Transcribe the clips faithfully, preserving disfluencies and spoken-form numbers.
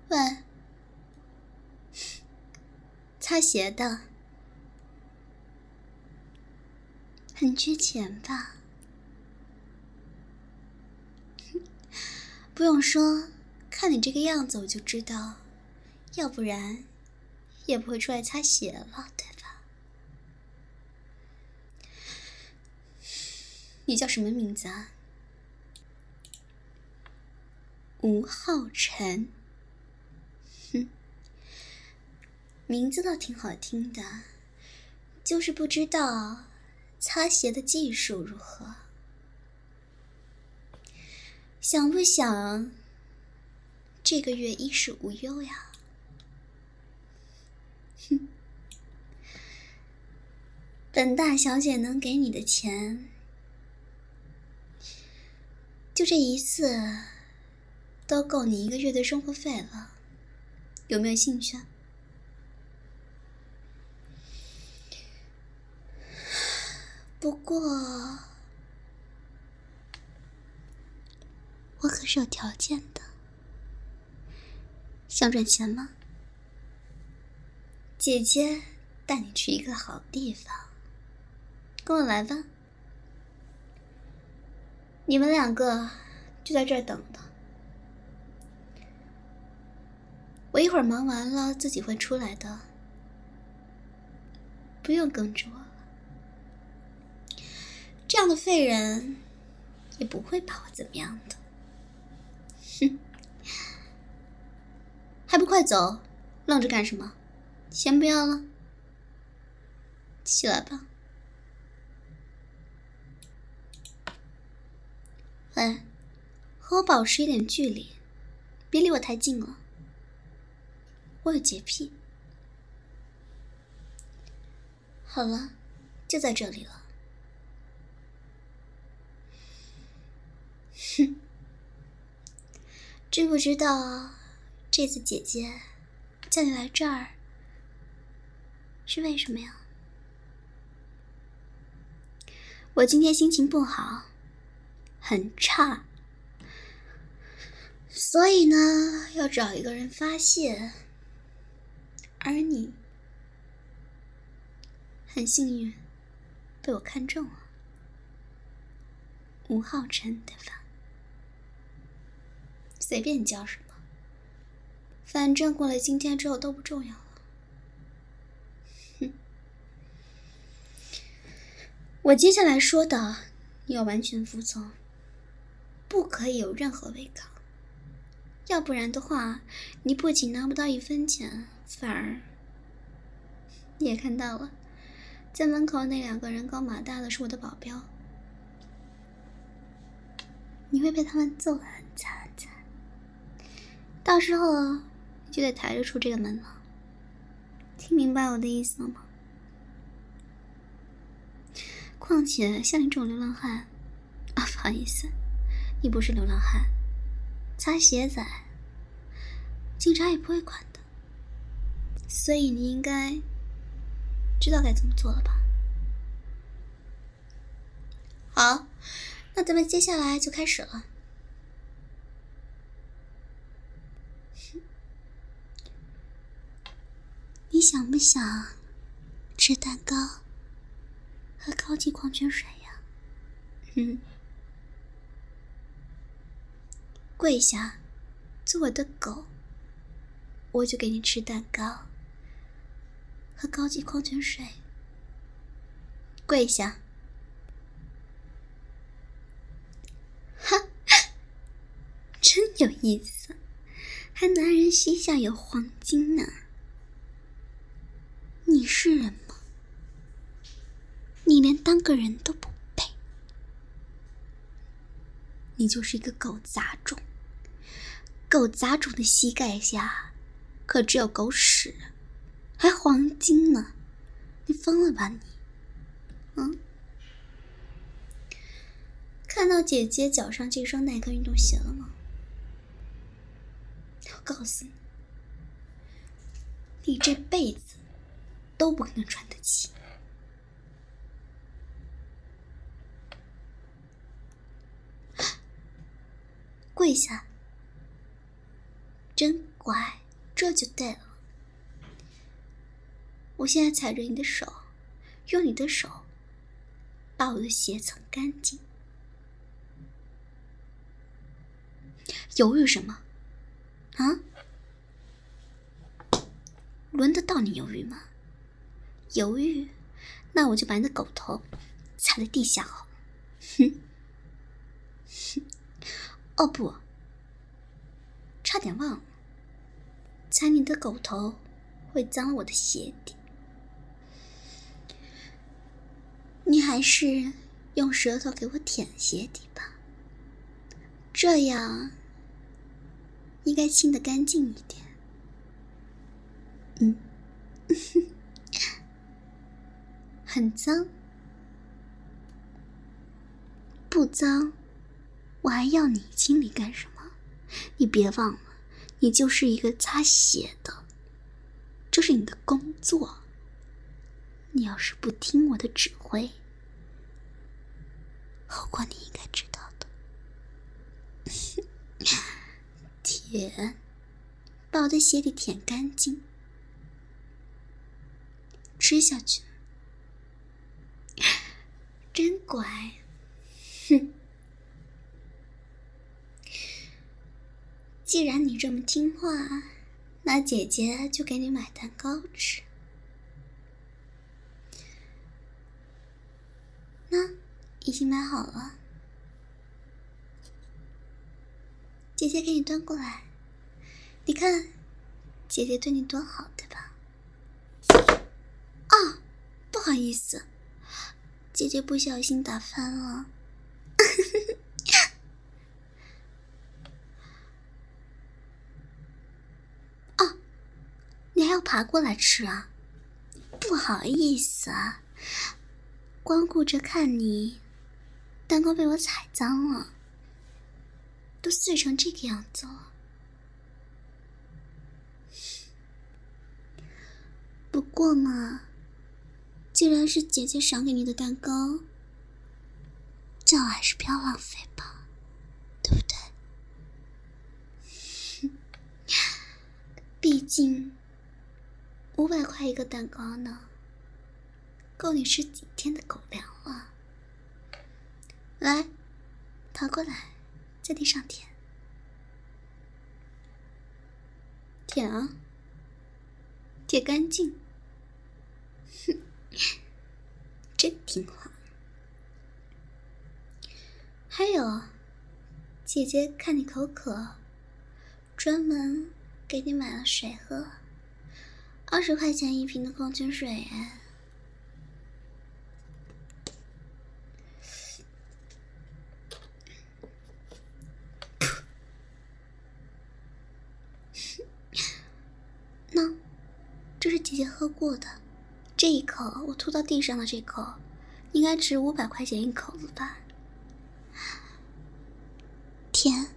喂，擦鞋的，很缺钱吧？不用说，看你这个样子我就知道，要不然也不会出来擦鞋了，对吧？你叫什么名字啊？吴浩辰。哼，名字倒挺好听的，就是不知道擦鞋的技术如何。想不想这个月衣食无忧呀？哼，本大小姐能给你的钱，就这一次都够你一个月的生活费了，有没有兴趣啊？不过我可是有条件的，想赚钱吗？姐姐带你去一个好地方，跟我来吧。你们两个就在这儿等着，我一会儿忙完了自己会出来的，不用跟着我了。这样的废人也不会把我怎么样的。哼，还不快走，愣着干什么？钱不要了，起来吧。喂，和我保持一点距离，别离我太近了，我有洁癖。好了，就在这里了。哼，知不知道这次姐姐叫你来这儿是为什么呀？我今天心情不好，很差，所以呢要找一个人发泄，而你很幸运被我看中了。吴浩辰，对吧？随便你叫什么，反正过了今天之后都不重要了。哼，我接下来说的你要完全服从，不可以有任何违抗，要不然的话你不仅拿不到一分钱，反而你也看到了，在门口那两个人高马大的是我的保镖，你会被他们揍得很惨很惨，到时候你就得抬着出这个门了。听明白我的意思了吗？况且像你这种流浪汉啊，不好意思，你不是流浪汉，擦鞋仔警察也不会管的，所以你应该知道该怎么做了吧？好，那咱们接下来就开始了。你想不想吃蛋糕和高级矿泉水呀？嗯，跪下，做我的狗，我就给你吃蛋糕和高级矿泉水。跪下。哈，真有意思，还男人膝下有黄金呢。你是人吗？你连当个人都不配，你就是一个狗杂种。狗杂种的膝盖下可只有狗屎，还黄金呢，你疯了吧你？嗯？看到姐姐脚上这双耐克运动鞋了吗？我告诉你，你这辈子都不可能穿得起。跪下，真乖，这就对了。我现在踩着你的手，用你的手把我的鞋蹭干净。犹豫什么？啊？轮得到你犹豫吗？犹豫，那我就把你的狗头踩在地下好了。哼！哦不，差点忘了，踩你的狗头会脏了我的鞋底。你还是用舌头给我舔鞋底吧，这样应该清得干净一点。嗯，很脏。不脏，我还要你清理干什么？你别忘了，你就是一个擦鞋的，这是你的工作。你要是不听我的指挥，后果你应该知道的。舔，把我的鞋底舔干净，吃下去。真乖。哼，既然你这么听话，那姐姐就给你买蛋糕吃。那已经买好了，姐姐给你端过来。你看，姐姐对你多好，对吧？啊，不好意思，姐姐不小心打翻了。啊，你还要爬过来吃啊？不好意思啊，光顾着看你，蛋糕被我踩脏了，都碎成这个样子了。不过嘛，既然是姐姐赏给你的蛋糕，最好还是不要浪费吧，对不对？毕竟五百块一个蛋糕呢，够你吃几天的狗粮了。来，爬过来，在地上舔，舔啊，舔干净。哼，真听话。还有，姐姐看你口渴，专门给你买了水喝，二十块钱一瓶的矿泉水哎。那，这是姐姐喝过的，这一口我吐到地上的这口，应该值五百块钱一口了吧？甜。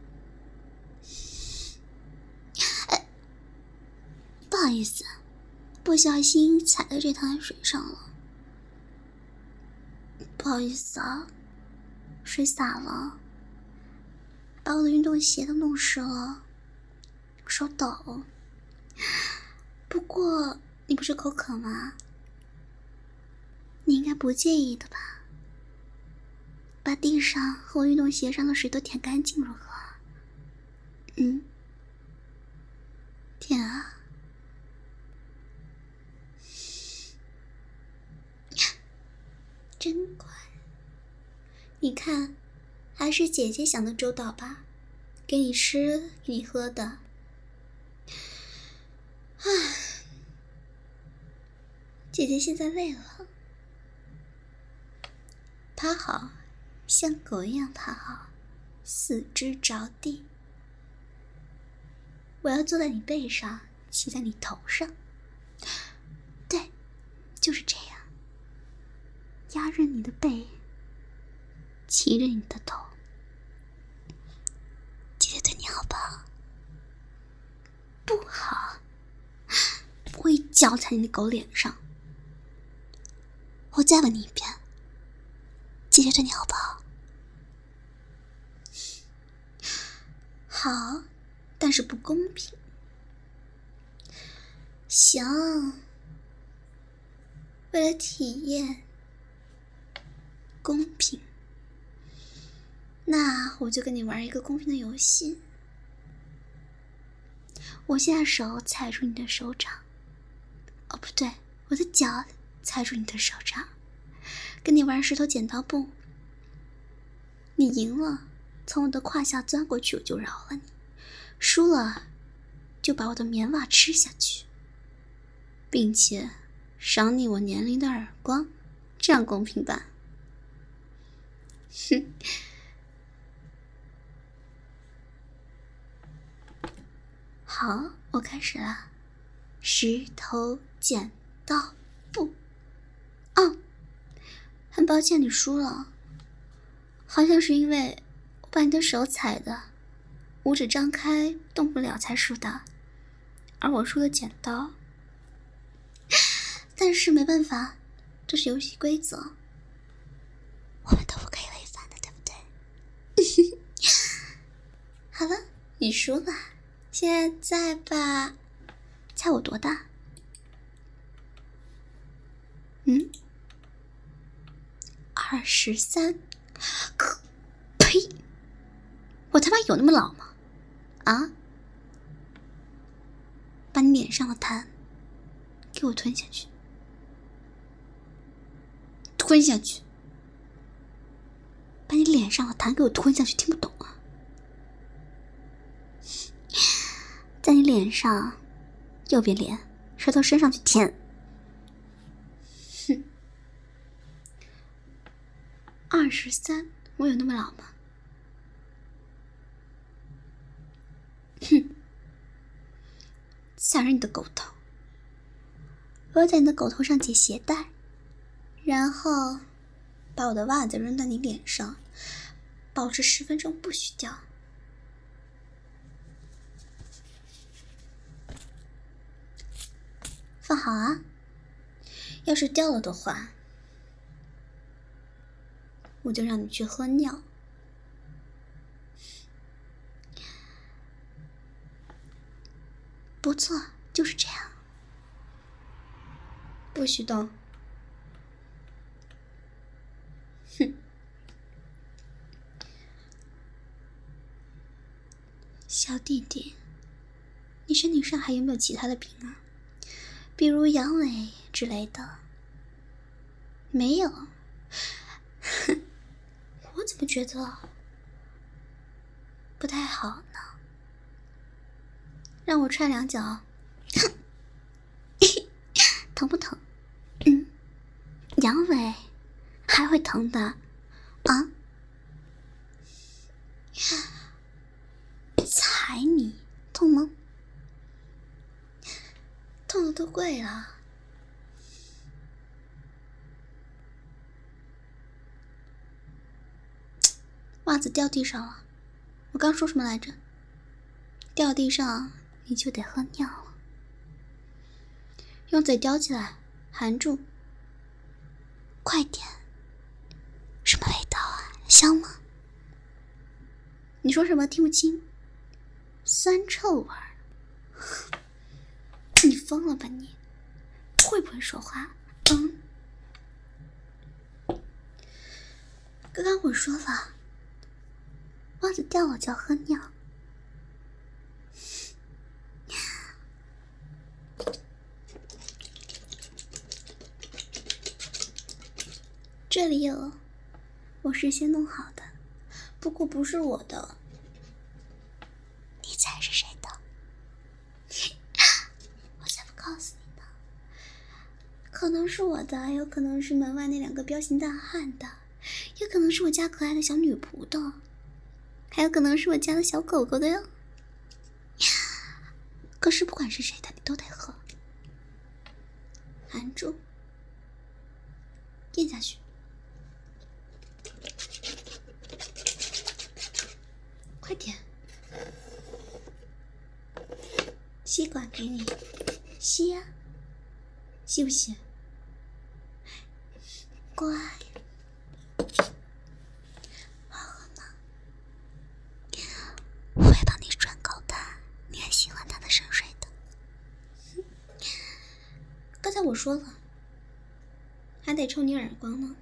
哎，不好意思，不小心踩在这滩水上了，不好意思啊，水洒了，把我的运动鞋都弄湿了，手抖。不过你不是口渴吗？你应该不介意的吧？把地上和我运动鞋上的水都舔干净如何？嗯，舔啊。真乖。你看，还是姐姐想的周到吧，给你吃给你喝的。唉，姐姐现在累了，趴好，像狗一样趴好，四肢着地。我要坐在你背上，骑在你头上。对，就是这样，压着你的背，骑着你的头。姐姐对你好不好？不好，我一脚踩你的狗脸上。我再问你一遍，姐姐对你好不好？好，但是不公平。 行，为了体验公平，那我就跟你玩一个公平的游戏。我现在手踩住你的手掌，哦不对，我的脚踩住你的手掌，跟你玩石头剪刀布。你赢了，从我的胯下钻过去，我就饶了你；输了，就把我的棉袜吃下去，并且赏你我年龄的耳光，这样公平吧？哼。好，我开始了。石头剪刀布。哦，很抱歉你输了，好像是因为我把你的手踩的五指张开动不了才输的，而我输了剪刀。但是没办法，这是游戏规则，我们都不可以违反的，对不对？好了，你输了。现在吧，猜我多大？嗯，二十三。可呸！我他妈有那么老吗？啊！把你脸上的痰给我吞下去，吞下去！把你脸上的痰给我吞下去，听不懂啊？在你脸上，右边脸，舌头伸上去舔。哼，二十三，我有那么老吗？哼，踩着你的狗头，我在你的狗头上解鞋带，然后把我的袜子扔到你脸上，保持十分钟不许掉。放好啊，要是掉了的话，我就让你去喝尿。不错，就是这样。不许动。哼。小弟弟，你身体上还有没有其他的病啊？比如阳痿之类的？没有。哼，我怎么觉得不太好呢？让我踹两脚，疼不疼？嗯，阳痿还会疼的啊？踩你痛吗？痛的都跪了。袜子掉地上了，我刚说什么来着？掉地上你就得喝尿了。用嘴叼起来，含住。快点！什么味道啊？香吗？你说什么？听不清。酸臭味儿。你疯了吧你？会不会说话？嗯。刚刚我说了，袜子掉了就要喝尿。这里有我事先弄好的，不过不是我的。你猜是谁的？我才不告诉你呢。可能是我的，有可能是门外那两个彪形大汉的，也可能是我家可爱的小女仆的，还有可能是我家的小狗狗的哟。可是不管是谁的，你都得喝。含住，咽下去。快点，吸管给你，吸呀、啊，吸不吸？乖，好喝吗？我会帮你转口的，你很喜欢它的深水的。 说了，还得抽你耳光呢，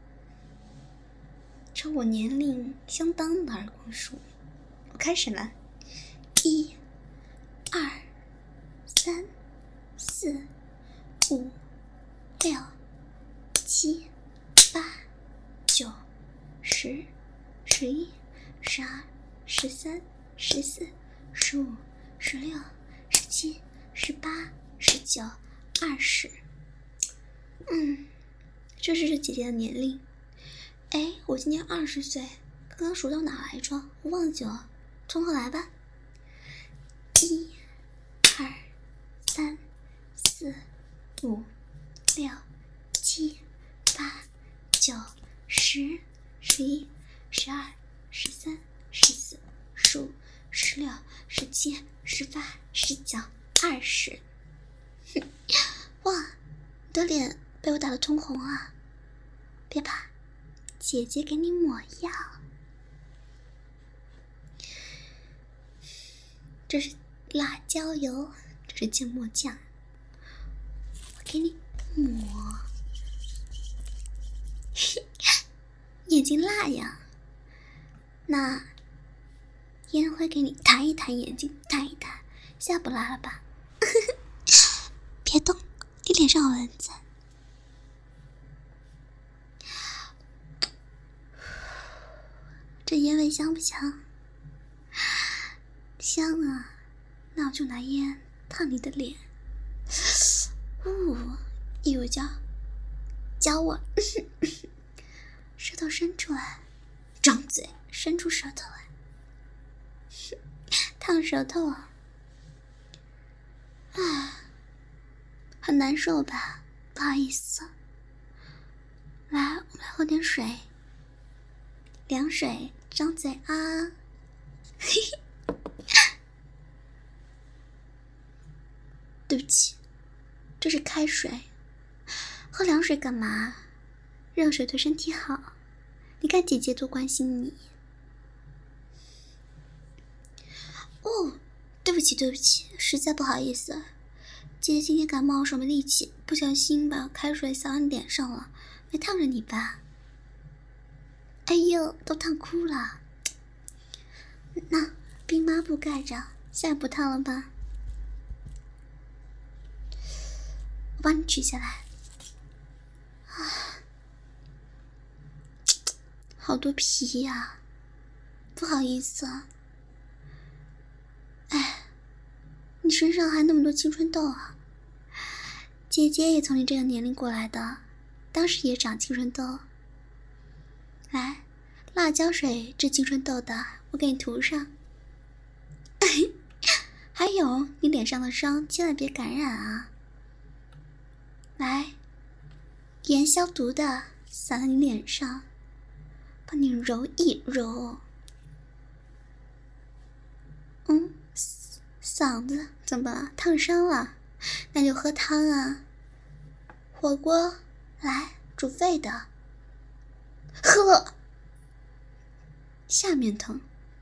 抽我年龄相当的耳光数。我开始了，一、二、三、四、五、六、七、八、九、十、十一、十二、十三、十四、十五、十六、十七、十八、十九、二十。嗯，这是姐姐的年龄。哎，我今年二十岁，刚刚数到哪来着？我忘记了，从头来吧。一、二、三、四、五、六、七、八、九、十、十一、十二、十三、十四、十五、十六、十七、十八、十九、二十。哇，你的脸被我打得通红啊！别怕，姐姐给你抹药。这是辣椒油，这是芥末酱，我给你抹。眼睛辣呀，那烟灰给你弹一弹眼睛，弹一弹，下不辣了吧？别动，你脸上有蚊子。这烟味香不香？香啊，那我就拿烟烫你的脸。呜，一会儿教教我，舌头伸出来，张嘴，伸出舌头来，烫舌头啊！啊，很难受吧？不好意思，来，我们来喝点水，凉水，张嘴啊！嘿嘿。对不起，这是开水，喝凉水干嘛？热水对身体好，你看姐姐多关心你。哦，对不起对不起，实在不好意思，姐姐今天感冒手没力气，不小心把开水洒到你脸上了，没烫着你吧？哎呦，都烫哭了。那冰抹布盖着，现在不烫了吧？我帮你取下来。啊，好多皮呀，不好意思啊。哎，你身上还那么多青春痘啊！姐姐也从你这个年龄过来的，当时也长青春痘。来，辣椒水治青春痘的，我给你涂上。还有，你脸上的伤千万别感染啊！来，盐消毒的洒在你脸上，帮你揉一揉。嗯，嗓子怎么了？烫伤了？那就喝汤啊！火锅，来煮沸的，喝。下面疼。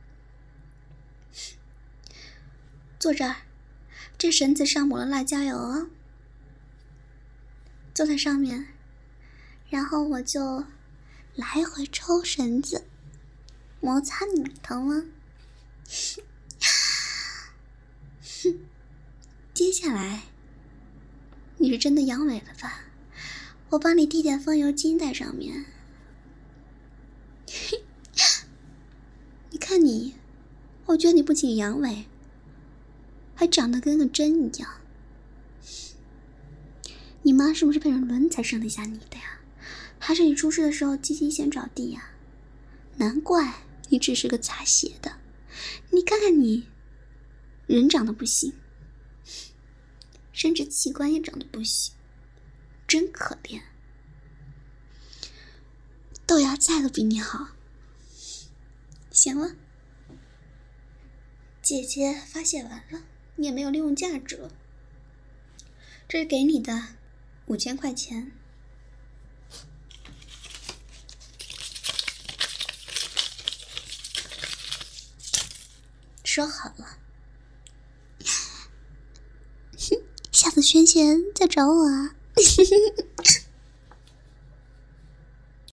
坐这儿，这绳子上抹了辣椒油啊。坐在上面，然后我就来回抽绳子，摩擦你，疼吗？接下来，你是真的阳痿了吧？我帮你滴点风油精在上面。你看你，我觉得你不仅阳痿，还长得跟个针一样。你妈是不是被人轮才生得下你的呀？还是你出事的时候鸡鸡先着地呀？难怪你只是个擦鞋的。你看看你，人长得不行，生殖器官也长得不行，真可怜。豆芽菜都比你好。行了，姐姐发泄完了，你也没有利用价值了。这是给你的五千块钱。说好了，下次圈钱再找我啊。